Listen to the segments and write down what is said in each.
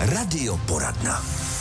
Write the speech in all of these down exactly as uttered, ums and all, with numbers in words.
Radioporadna.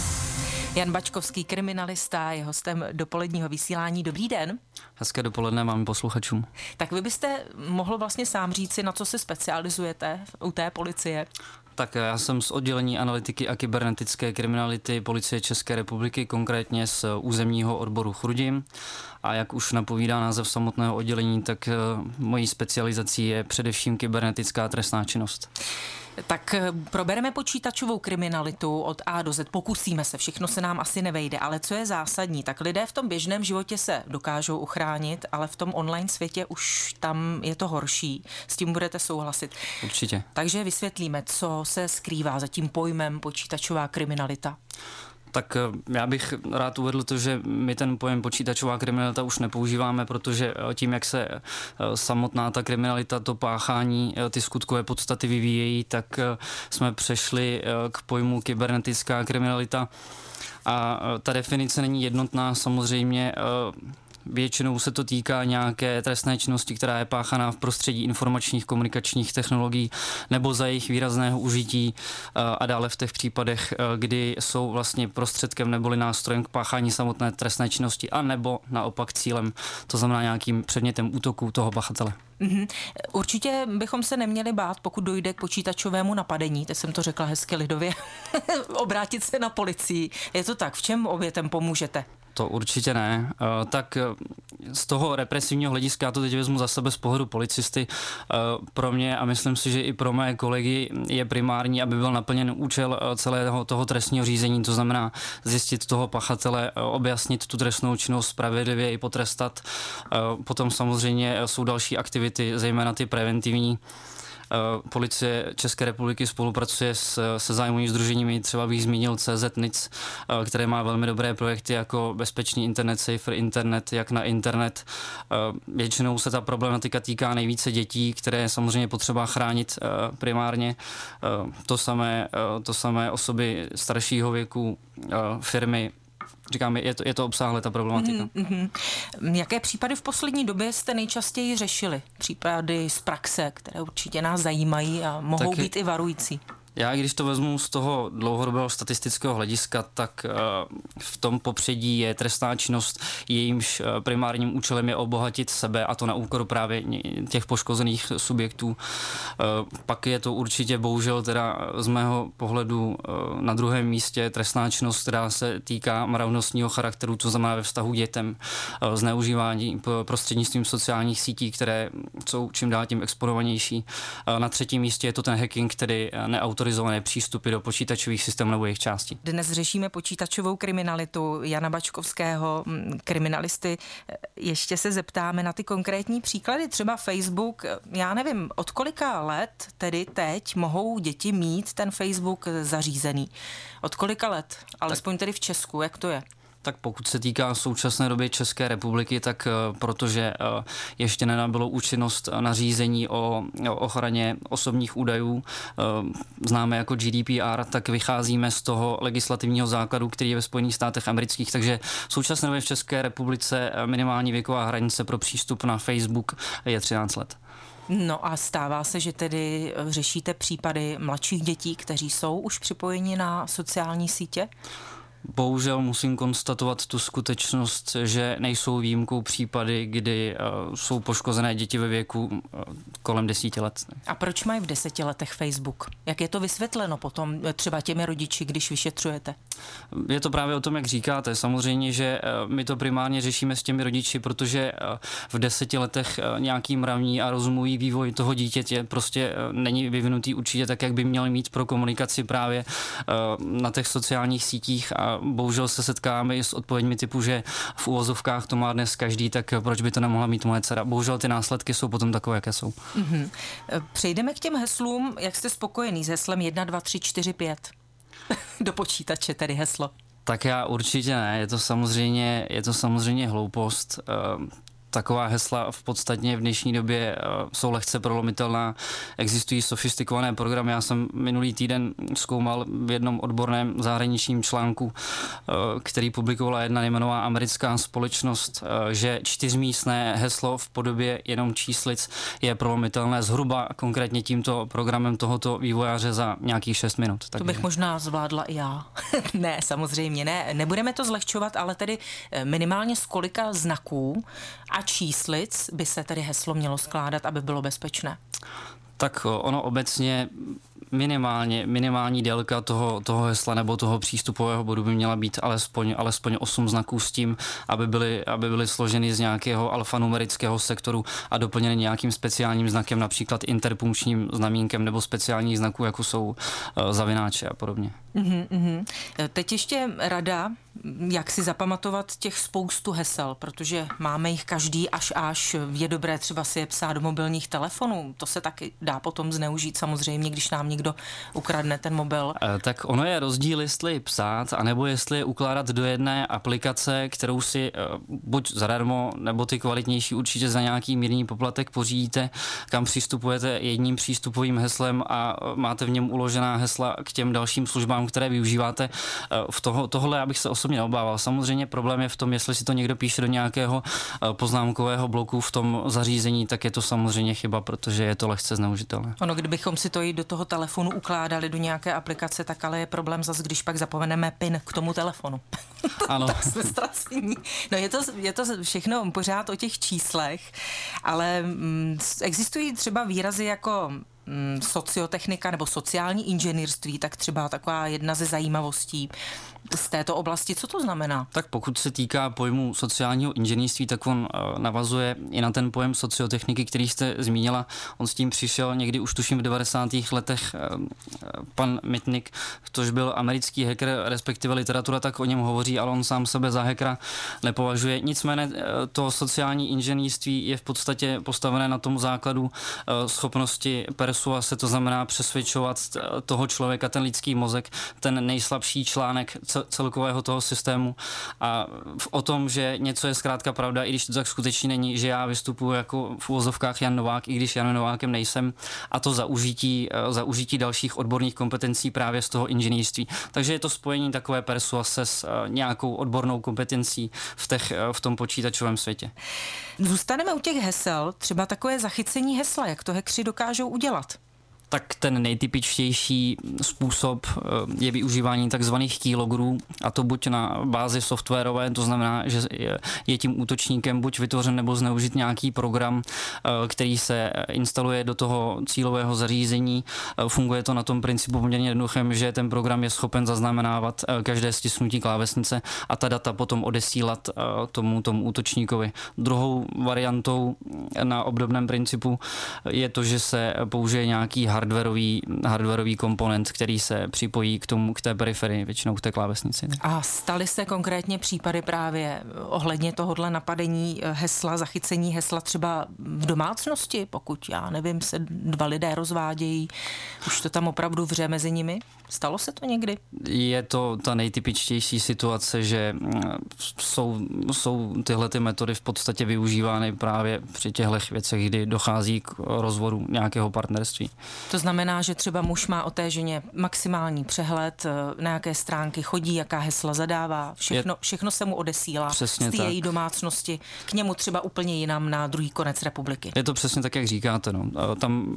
Jan Bačkovský, kriminalista, je hostem dopoledního vysílání. Dobrý den. Hezké dopoledne vám posluchačům. Tak vy byste mohl vlastně sám říci, na co se specializujete u té policie? Tak já jsem z oddělení analytiky a kybernetické kriminality Policie České republiky, konkrétně z územního odboru Chrudim. A jak už napovídá název samotného oddělení, tak mojí specializací je především kybernetická trestná činnost. Tak probereme počítačovou kriminalitu od A do Z. Pokusíme se, všechno se nám asi nevejde, ale co je zásadní, tak lidé v tom běžném životě se dokážou uchránit, ale v tom online světě už tam je to horší. S tím budete souhlasit. Určitě. Takže vysvětlíme, co se skrývá za tím pojmem počítačová kriminalita. Tak já bych rád uvedl to, že my ten pojem počítačová kriminalita už nepoužíváme, protože tím, jak se samotná ta kriminalita, to páchání, ty skutkové podstaty vyvíjejí, tak jsme přešli k pojmu kybernetická kriminalita. A ta definice není jednotná, samozřejmě. Většinou se to týká nějaké trestné činnosti, která je páchaná v prostředí informačních komunikačních technologií nebo za jejich výrazného užití a dále v těch případech, kdy jsou vlastně prostředkem neboli nástrojem k páchání samotné trestné činnosti a nebo naopak cílem, to znamená nějakým předmětem útoku toho pachatele. Mm-hmm. Určitě bychom se neměli bát, pokud dojde k počítačovému napadení, teď jsem to řekla hezky lidově, obrátit se na policii. Je to tak, v čem obětem pomůžete? To určitě ne. Tak z toho represivního hlediska, já to teď vezmu za sebe z pohledu policisty, pro mě a myslím si, že i pro mé kolegy je primární, aby byl naplněn účel celého toho trestního řízení, to znamená zjistit toho pachatele, objasnit tu trestnou činnost, spravedlivě i potrestat. Potom samozřejmě jsou další aktivity, zejména ty preventivní. Policie České republiky spolupracuje s, se zájmovými sdruženími, třeba bych zmínil C Z N I C, které má velmi dobré projekty jako bezpečný internet, safer internet, jak na internet. Většinou se ta problematika týká nejvíce dětí, které je samozřejmě potřeba chránit primárně. To samé, to samé osoby staršího věku, firmy. Říkám, je to, je to obsáhlé, ta problematika. Mm-hmm. Jaké případy v poslední době jste nejčastěji řešili? Případy z praxe, které určitě nás zajímají a mohou tak být i varující. Já, když to vezmu z toho dlouhodobého statistického hlediska, tak v tom popředí je trestná činnost, jejímž primárním účelem je obohatit sebe, a to na úkor právě těch poškozených subjektů. Pak je to určitě bohužel teda z mého pohledu na druhém místě trestná činnost, která se týká mravnostního charakteru, to znamená ve vztahu k dětem, zneužívání prostřednictvím sociálních sítí, které jsou čím dál tím exponovanější. Na třetím místě je to ten hacking, tedy neautorizovaný autorizované přístupy do počítačových systémů nebo jejich částí. Dnes řešíme počítačovou kriminalitu Jana Bačkovského, kriminalisty. Ještě se zeptáme na ty konkrétní příklady. Třeba Facebook, já nevím, od kolika let tedy teď mohou děti mít ten Facebook zařízený? Od kolika let? Alespoň tedy v Česku, jak to je? Tak pokud se týká současné doby České republiky, tak protože ještě nenabylo účinnost nařízení o ochraně osobních údajů, známe jako G D P R, tak vycházíme z toho legislativního základu, který je ve Spojených státech amerických. Takže v současné době v České republice minimální věková hranice pro přístup na Facebook je třináct let. No a stává se, že tedy řešíte případy mladších dětí, kteří jsou už připojeni na sociální sítě? Bohužel musím konstatovat tu skutečnost, že nejsou výjimkou případy, kdy uh, jsou poškozené děti ve věku uh, kolem desíti let. A proč mají v deseti letech Facebook? Jak je to vysvětleno potom třeba těmi rodiči, když vyšetřujete? Je to právě o tom, jak říkáte. Samozřejmě, že uh, my to primárně řešíme s těmi rodiči, protože uh, v deseti letech uh, nějaký mravní a rozumový vývoj toho dítěte prostě uh, není vyvinutý určitě tak, jak by měl mít pro komunikaci právě uh, na těch sociálních sítích, a bohužel se setkáme i s odpověďmi typu, že v uvozovkách to má dnes každý, tak proč by to nemohla mít moje dcera. Bohužel ty následky jsou potom takové, jaké jsou. Mm-hmm. Přejdeme k těm heslům. Jak jste spokojený s heslem jedna, dva, tři, čtyři, pět? Do počítače tedy heslo. Tak já určitě ne. Je to samozřejmě, je to samozřejmě hloupost. taková hesla v podstatě v dnešní době jsou lehce prolomitelná. Existují sofistikované programy. Já jsem minulý týden zkoumal v jednom odborném zahraničním článku, který publikovala jedna nejmenovaná americká společnost, že čtyřmístné heslo v podobě jenom číslic je prolomitelné zhruba konkrétně tímto programem tohoto vývojáře za nějakých šest minut. To bych možná zvládla i já. Ne, samozřejmě ne. Nebudeme to zlehčovat, ale tedy minimálně z kolika znaků a číslic by se tedy heslo mělo skládat, aby bylo bezpečné? Tak ono obecně minimálně, minimální délka toho, toho hesla nebo toho přístupového bodu by měla být alespoň, alespoň osm znaků s tím, aby byly, aby byly složeny z nějakého alfanumerického sektoru a doplněny nějakým speciálním znakem, například interpunkčním znamínkem nebo speciálních znaků, jako jsou uh, zavináče a podobně. Uhum, uhum. Teď ještě rada, jak si zapamatovat těch spoustu hesel, protože máme jich každý až až. Je dobré třeba si je psát do mobilních telefonů. To se taky dá potom zneužít samozřejmě, když nám někdo ukradne ten mobil. E, tak ono je rozdíl, jestli psát, anebo jestli je ukládat do jedné aplikace, kterou si e, buď zadarmo, nebo ty kvalitnější určitě za nějaký mírný poplatek pořídíte, kam přistupujete jedním přístupovým heslem a máte v něm uložená hesla k těm dalším službám, které využíváte. V toho, tohle já bych se osobně neobával. Samozřejmě problém je v tom, jestli si to někdo píše do nějakého poznámkového bloku v tom zařízení, tak je to samozřejmě chyba, protože je to lehce zneužitelné. Ono, kdybychom si to i do toho telefonu ukládali do nějaké aplikace, tak ale je problém zase, když pak zapomeneme PIN k tomu telefonu. Ano. Tak jsme ztracení. No je to, je to všechno pořád o těch číslech, ale mm, existují třeba výrazy jako sociotechnika nebo sociální inženýrství, tak třeba taková jedna ze zajímavostí z této oblasti. Co to znamená? Tak pokud se týká pojmu sociálního inženýrství, tak on navazuje i na ten pojem sociotechniky, který jste zmínila. On s tím přišel někdy už tuším v devadesátých letech pan Mitnick, což byl americký hacker, respektive literatura tak o něm hovoří, ale on sám sebe za hackera nepovažuje. Nicméně to sociální inženýrství je v podstatě postavené na tom základu schopnosti persuase, to znamená přesvědčovat toho člověka, ten lidský mozek, ten nejslabší článek celkového toho systému a o tom, že něco je zkrátka pravda, i když to tak skutečně není, že já vystupuji jako v uvozovkách Jan Novák, i když Jan Novákem nejsem, a to za užití, za užití dalších odborných kompetencí právě z toho inženýrství. Takže je to spojení takové persuase s nějakou odbornou kompetencí v, těch, v tom počítačovém světě. Zůstaneme u těch hesel, třeba takové zachycení hesla, jak to hackři dokážou udělat? Tak ten nejtypičtější způsob je využívání takzvaných keyloggerů, a to buď na bázi softwarové, to znamená, že je tím útočníkem buď vytvořen nebo zneužit nějaký program, který se instaluje do toho cílového zařízení. Funguje to na tom principu poměrně jednoduchém, že ten program je schopen zaznamenávat každé stisknutí klávesnice a ta data potom odesílat tomu, tomu útočníkovi. Druhou variantou na obdobném principu je to, že se použije nějaký hardwarový, hardwarový komponent, který se připojí k tomu, k té periferii, většinou k té klávesnici. A staly se konkrétně případy právě ohledně tohohle napadení hesla, zachycení hesla třeba v domácnosti, pokud, já nevím, se dva lidé rozvádějí, už to tam opravdu vře mezi nimi? Stalo se to někdy? Je to ta nejtypičtější situace, že jsou, jsou tyhle ty metody v podstatě využívány právě při těchto věcech, kdy dochází k rozvodu nějakého partnerství. To znamená, že třeba muž má o té ženě maximální přehled, na jaké stránky chodí, jaká hesla zadává, všechno, všechno se mu odesílá přesně z té tak. její domácnosti k němu třeba úplně jinam na druhý konec republiky. Je to přesně tak, jak říkáte. No. Tam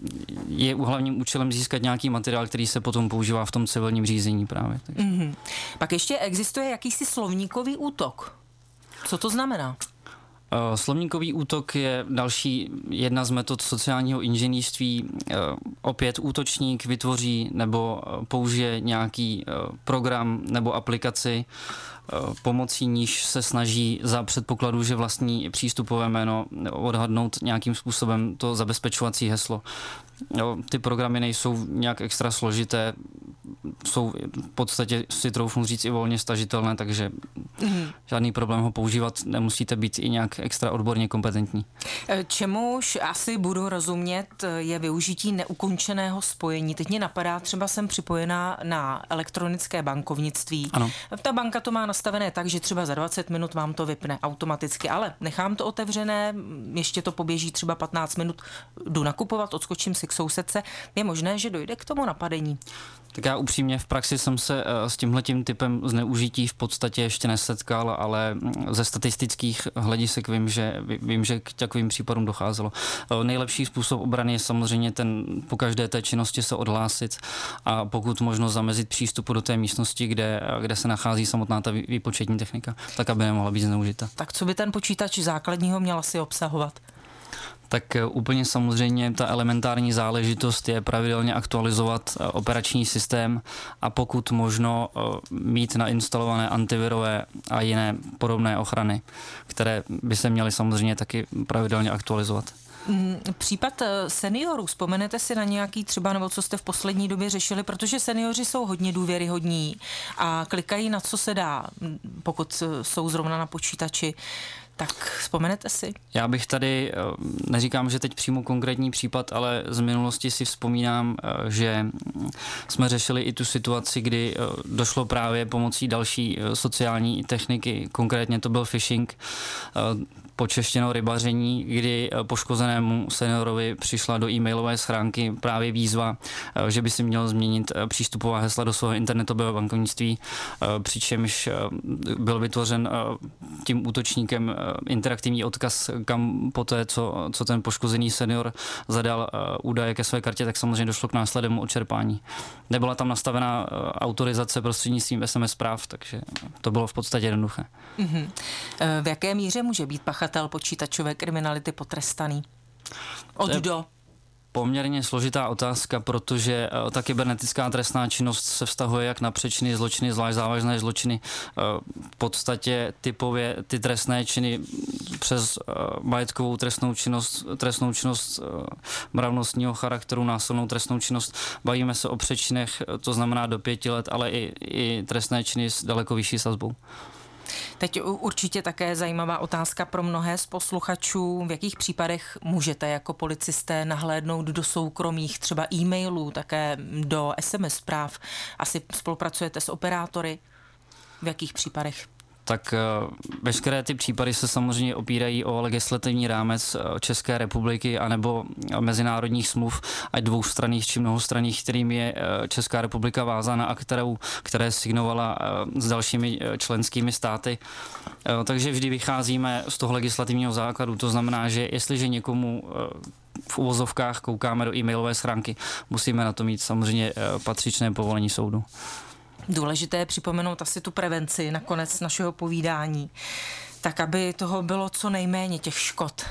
je hlavním účelem získat nějaký materiál, který se potom používá v tom civilním řízení právě. Mm-hmm. Pak ještě existuje jakýsi slovníkový útok. Co to znamená? Uh, slovníkový útok je další jedna z metod sociálního inženýrství. Uh, opět útočník vytvoří nebo použije nějaký uh, program nebo aplikaci, uh, pomocí níž se snaží za předpokladu, že vlastní přístupové jméno odhadnout nějakým způsobem to zabezpečovací heslo. Jo, ty programy nejsou nějak extra složité, jsou v podstatě, si troufnu říct, i volně stažitelné, takže Mm. Žádný problém ho používat, nemusíte být i nějak extra odborně kompetentní. Čemuž asi budu rozumět, je využití neukončeného spojení. Teď mě napadá, třeba jsem připojená na elektronické bankovnictví. Ano. Ta banka to má nastavené tak, že třeba za dvacet minut vám to vypne automaticky, ale nechám to otevřené, ještě to poběží třeba patnáct minut, jdu nakupovat, odskočím si k sousedce. Je možné, že dojde k tomu napadení? Tak já upřímně v praxi jsem se s tímhletím typem zneužití v podstatě ještě nesetkal, ale ze statistických hledisek vím, že, vím, že k takovým případům docházelo. Nejlepší způsob obrany je samozřejmě ten po každé té činnosti se odhlásit a pokud možno zamezit přístupu do té místnosti, kde, kde se nachází samotná ta výpočetní technika, tak aby nemohla být zneužita. Tak co by ten počítač základního měl asi obsahovat? Tak úplně samozřejmě ta elementární záležitost je pravidelně aktualizovat operační systém a pokud možno mít nainstalované antivirové a jiné podobné ochrany, které by se měly samozřejmě taky pravidelně aktualizovat. Případ seniorů, vzpomenete si na nějaký třeba, nebo co jste v poslední době řešili, protože seniori jsou hodně důvěryhodní a klikají na co se dá, pokud jsou zrovna na počítači. Tak vzpomenete si? Já bych tady, neříkám, že teď přímo konkrétní případ, ale z minulosti si vzpomínám, že jsme řešili i tu situaci, kdy došlo právě pomocí další sociální techniky, konkrétně to byl phishing, počeštěno rybaření, kdy poškozenému seniorovi přišla do e-mailové schránky právě výzva, že by si měl změnit přístupová hesla do svého internetového bankovnictví, přičemž byl vytvořen tím útočníkem interaktivní odkaz, kam poté, co, co ten poškozený senior zadal údaje ke své kartě, tak samozřejmě došlo k následnému odčerpání. Nebyla tam nastavená autorizace prostřednictvím es em es zpráv, takže to bylo v podstatě jednoduché. Mm-hmm. V jaké míře může být pachatel počítačové kriminality potrestaný? Od do? Poměrně složitá otázka, protože ta kybernetická trestná činnost se vztahuje jak na přečiny, zločiny, zvlášť závažné zločiny. V podstatě typově ty trestné činy přes majetkovou trestnou činnost, trestnou činnost mravnostního charakteru, násilnou trestnou činnost. Bavíme se o přečinech, to znamená do pěti let, ale i, i trestné činy s daleko vyšší sazbou. Teď určitě také zajímavá otázka pro mnohé z posluchačů. V jakých případech můžete jako policisté nahlédnout do soukromých třeba e-mailů, také do es em es zpráv? Asi spolupracujete s operátory? V jakých případech? Tak veškeré ty případy se samozřejmě opírají o legislativní rámec České republiky anebo mezinárodních smluv, ať dvoustranných či mnohostranných, kterým je Česká republika vázána a kterou, které signovala s dalšími členskými státy. Takže vždy vycházíme z toho legislativního základu. To znamená, že jestliže někomu v uvozovkách koukáme do e-mailové schránky, musíme na to mít samozřejmě patřičné povolení soudu. Důležité je připomenout asi tu prevenci na konec našeho povídání, tak aby toho bylo co nejméně těch škod.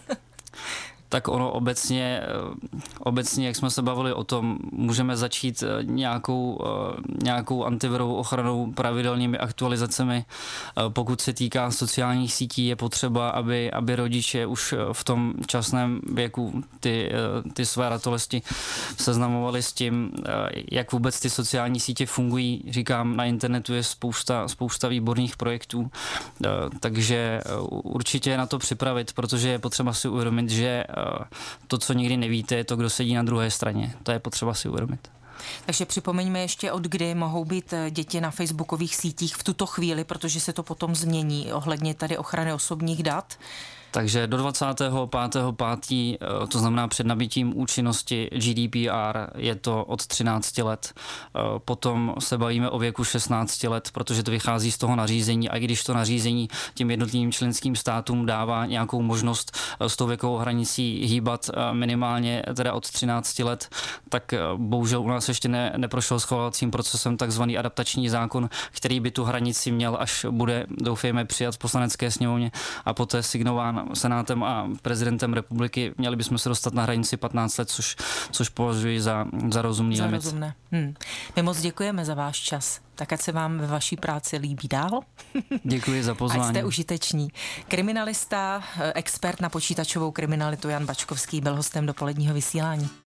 Tak ono obecně, obecně, jak jsme se bavili o tom, můžeme začít nějakou, nějakou antivirovou ochranou, pravidelnými aktualizacemi. Pokud se týká sociálních sítí, je potřeba, aby, aby rodiče už v tom časném věku ty, ty své ratolesti seznamovali s tím, jak vůbec ty sociální sítě fungují. Říkám, na internetu je spousta, spousta výborných projektů, takže určitě je na to připravit, protože je potřeba si uvědomit, že to, co nikdy nevíte, je to, kdo sedí na druhé straně. To je potřeba si uvědomit. Takže připomeňme ještě, od kdy mohou být děti na facebookových sítích v tuto chvíli, protože se to potom změní ohledně tady ochrany osobních dat. Takže do dvacátého pátého pátého to znamená před nabitím účinnosti G D P R, je to od třinácti let. Potom se bavíme o věku šestnácti let, protože to vychází z toho nařízení, a i když to nařízení těm jednotlivým členským státům dává nějakou možnost s tou věkovou hranicí hýbat minimálně teda od třinácti let, tak bohužel u nás ještě ne, neprošel schvalovacím procesem takzvaný adaptační zákon, který by tu hranici měl, až bude, doufejme, přijat v Poslanecké sněmovně a poté signován Senátem a prezidentem republiky. Měli bychom se dostat na hranici patnáct let, což, což považuji za, za rozumný za limit. Rozumné. Hmm. My moc děkujeme za váš čas. Tak ať se vám ve vaší práci líbí dál. Děkuji za pozvání. Ať jste užiteční. Kriminalista, expert na počítačovou kriminalitu Jan Bačkovský byl hostem dopoledního vysílání.